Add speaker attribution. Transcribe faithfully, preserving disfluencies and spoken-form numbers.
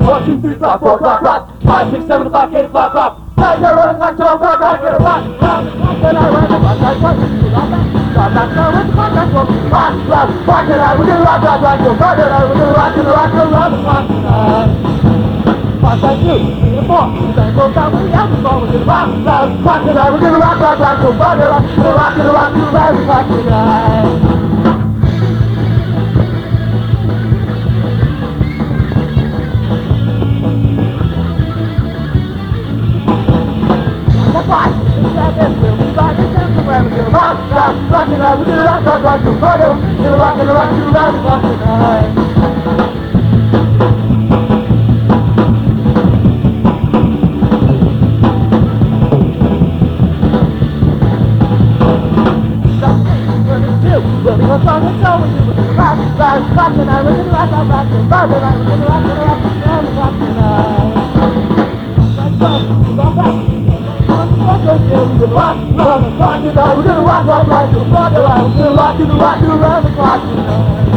Speaker 1: One, two, three, four, four, rock, rock. Five, six, seven o'clock, eight o'clock, rock. Nine, ten, eleven o'clock, twelve o'clock, rock, get a rock. Rock, then I run the rock, rock, rock, rock, rock, rock, rock, rock, rock, rock, rock, rock, rock, and I, we're gonna rock, rock, rock, rock, rock, and I, we're gonna rock, and rock, and rock, and rock, tonight. Five, five, two, three, and four. Then go down to the alcohol, we're gonna rock, rock, rock, tonight. We're gonna rock, rock, rock, rock, rock, and rock, and rock, and rock, and rock, and rock, tonight. Rock, rock, rock, and I, we're gonna rock, rock, rock, rock, rock, and rock, and rock, and rock, and rock tonight. We'll be on song and show, we're gonna rock, rock, rock tonight, we're gonna rock, rock, rock, and rock tonight, we're gonna rock, and rock, and rock tonight. Let's go, we're gonna rock. We're gonna rock, rock, rock tonight. We're gonna rock, rock, rock, rock tonight. We're gonna rock, and rock, and rock, and rock tonight.